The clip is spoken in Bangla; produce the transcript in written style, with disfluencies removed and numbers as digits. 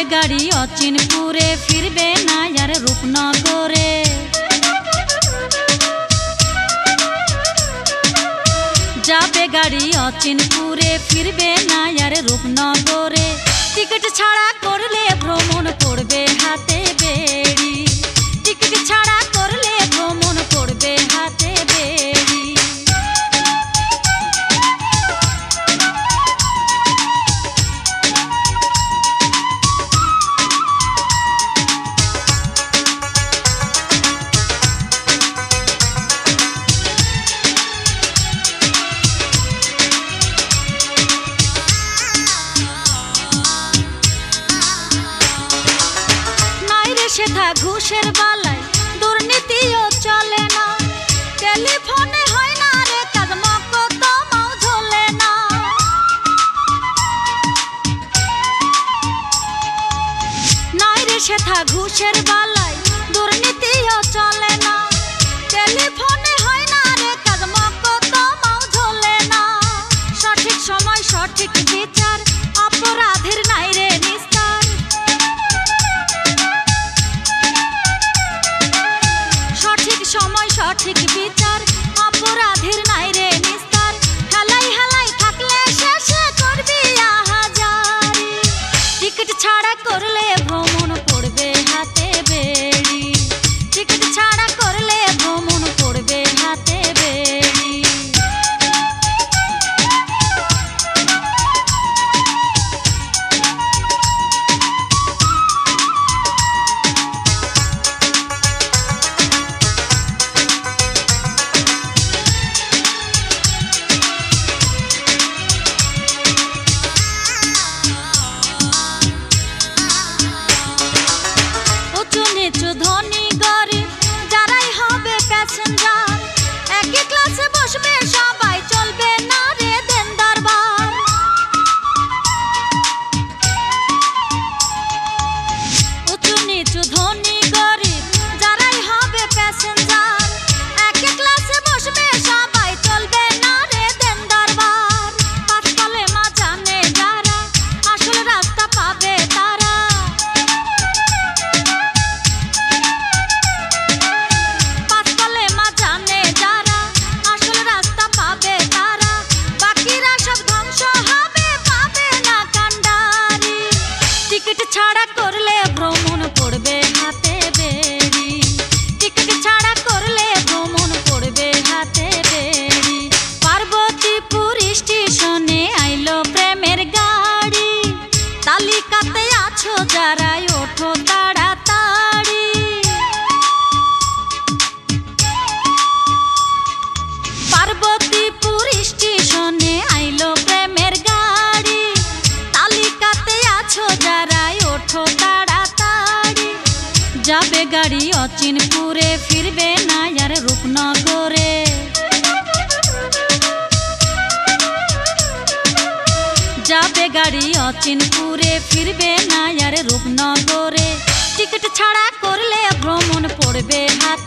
গাড়ি অচিনপুরে, ফিরবে না আর রূপনগরে। যাবে গাড়ি অচিনপুরে, ফিরবে না আর রূপনগরে। টিকিট ছাড়া করলে ভ্রমণ পড়বে হাতে বেড়ি, টিকিট ছাড়া করলে ভ্রমণ পড়বে হাতে বেড়ি। সেথা ঘুষের বালাই দুর্নীতিও চলে না, টেলিফোনে হয় না রে কাজ, মকদ্দমাও ঝোলে না। নাই রে সেথা ঘুষের বালাই দুর্নীতিও চলে না, টেলিফোনে হয় না রে কাজ, মকদ্দমাও ঝোলে না। সঠিক সময় সঠিক বিচার, অপরাধের নাই রে নিস্তার। সময় সঠিক বিচার, অপরাধীর নাই রে নিস্তার। হেলাই হেলাই থাকলে শেষে করবি আহাজারি, টিকিট ছাড়া করলে ভ্রমণ পড়বে হাতে বেড়ি, টিকিট ছাড়া করলে ভ্রমণ পড়বে হাতে বেড়ি। ধনী গরিব যারাই হবে প্যাসেঞ্জার, একই ক্লাসে বসবে সবাই, চলবে না রে দেন দরবার। উঁচু নিচু ধনী গরিব যারাই হবে প্যাসেঞ্জার, একই ক্লাসে বসবে সবাই, চলবে না রে দেন দরবার। পাঁচ কলেমা জানে যারা, আসল রাস্তা পাবে তারা। টিকিট ছাড়া করলে ভ্রমণ পড়বে হাতে বেড়ি, টিকিট ছাড়া করলে ভ্রমণ পড়বে হাতে বেড়ি। পার্বতীপুর স্টেশনে আইলো প্রেমের গাড়ি, তালিকাতে আছো যারা ওঠো তাড়াতাড়ি। পার্বতীপুর স্টেশনে আইলো প্রেমের গাড়ি, তালিকাতে আছো যারা ওঠো তাড়াতাড়ি। যাবে গাড়ি অচিনপুরে, ফিরবে না আর রূপনগরে। যাবে গাড়ি অচিনপুরে, ফিরবে না আর রূপনগরে। টিকিট ছাড়া করলে ভ্রমণ পড়বে হাতে